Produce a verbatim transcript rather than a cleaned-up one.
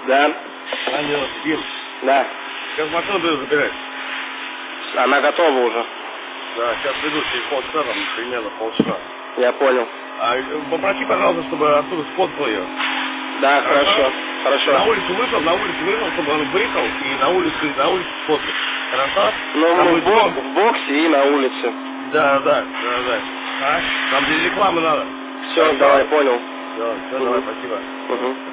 Да. Алло, Дим. Да. Сейчас машину буду забирать. Она готова уже. Да, сейчас приду через полчаса, там, примерно полчаса. Я понял. А попроси, пожалуйста, чтобы оттуда сфоткал ее. Да, хорошо. Хорошо. На улицу вышел, на улицу вышел, чтобы он выехал и на улице, на улице сфоткал. Хорошо? Ну, Там мы будет в, бок, дом. в боксе и на улице. Да, да, да, да. А? Там для рекламы надо. Все, Хорошо? давай, понял. Все, все, Угу. давай, спасибо. Угу.